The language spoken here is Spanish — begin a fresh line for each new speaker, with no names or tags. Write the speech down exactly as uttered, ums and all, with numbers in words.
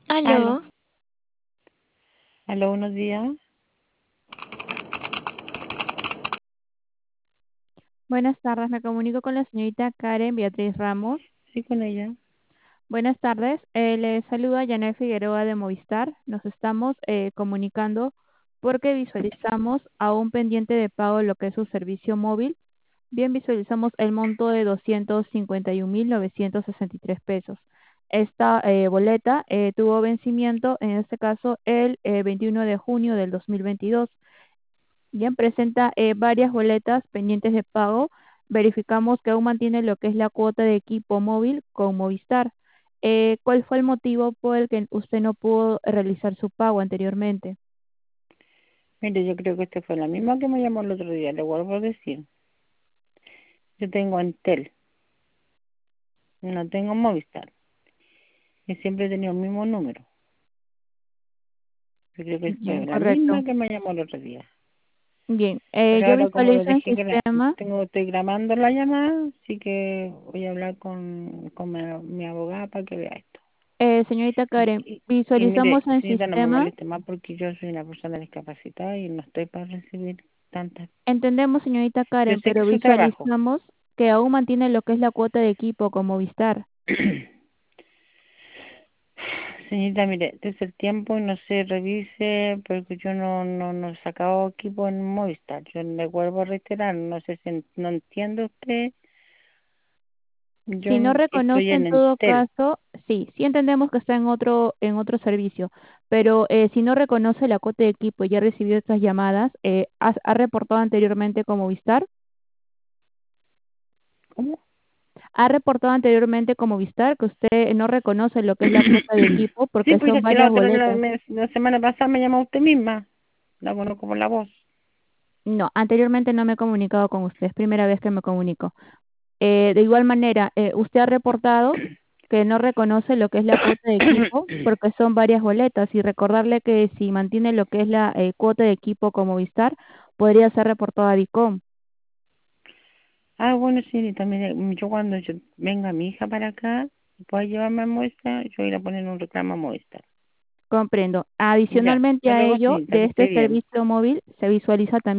Aló,
Aló,
aló, buenos días.
Buenas tardes, me comunico con la señorita Karen Beatriz Ramos.
Sí, con ella.
Buenas tardes, eh, le saluda Janet Figueroa de Movistar. Nos estamos eh, comunicando porque visualizamos a un pendiente de pago lo que es su servicio móvil. Bien, visualizamos el monto de doscientos cincuenta y un mil novecientos sesenta y tres pesos. Esta eh, boleta eh, tuvo vencimiento, en este caso, el eh, veintiuno de junio del dos mil veintidós. Bien, presenta eh, varias boletas pendientes de pago. Verificamos que aún mantiene lo que es la cuota de equipo móvil con Movistar. Eh, ¿cuál fue el motivo por el que usted no pudo realizar su pago anteriormente?
Mire, yo creo que esta fue la misma que me llamó el otro día, le vuelvo a decir. Yo tengo Entel, no tengo Movistar. Y siempre he tenido el mismo número. Yo creo que
Bien,
fue la
correcto.
misma que me llamó el otro día.
Bien, eh,
Pero
yo
ahora como lo
visualizo en
dejé, gra-
sistema.
tengo, estoy grabando la llamada, así que voy a hablar con, con mi, mi abogada para que vea esto.
Eh, señorita
Y,
Karen,
y, y mire,
visualizamos en
señorita, no me
sistema.
moleste más porque yo soy una persona discapacitada y no estoy para recibir tantas.
Entendemos, señorita
Yo
Karen,
sé que
pero
es su trabajo.
visualizamos que aún mantiene lo que es la cuota de equipo con Movistar.
Señorita, mire, desde el tiempo y no se revise porque yo no, no, no he sacado equipo en Movistar. Yo le vuelvo a reiterar, no sé si en- no entiende usted. Yo
Si no
en- estoy
reconoce en
en
todo
Entel.
caso, sí, sí entendemos que está en otro, en otro servicio, pero eh, si no reconoce la cuota de equipo y ya recibió estas llamadas, eh, ¿ha, ha reportado anteriormente como Vistar?
¿Cómo?
¿Ha reportado anteriormente como Vistar que usted no reconoce lo que es la cuota de equipo
Sí,
porque
pues
son
es que la
varias
otra, la,
boletas?
me- la semana pasada me llamó usted misma. La conozco por la voz.
No, anteriormente no me he comunicado con usted, es primera vez que me comunico. Eh, de igual manera, eh, usted ha reportado que no reconoce lo que es la cuota de equipo porque son varias boletas y recordarle que si mantiene lo que es la eh, cuota de equipo como Vistar, podría ser reportado a DICOM.
Ah, bueno, señorita, mire, yo cuando yo venga mi hija para acá, pueda llevarme a Movistar, yo voy a ir a poner un reclamo a Movistar.
Comprendo.
Ya,
Adicionalmente
hasta
a
luego,
ello,
señorita,
de
que
este
esté bien.
servicio móvil se visualiza también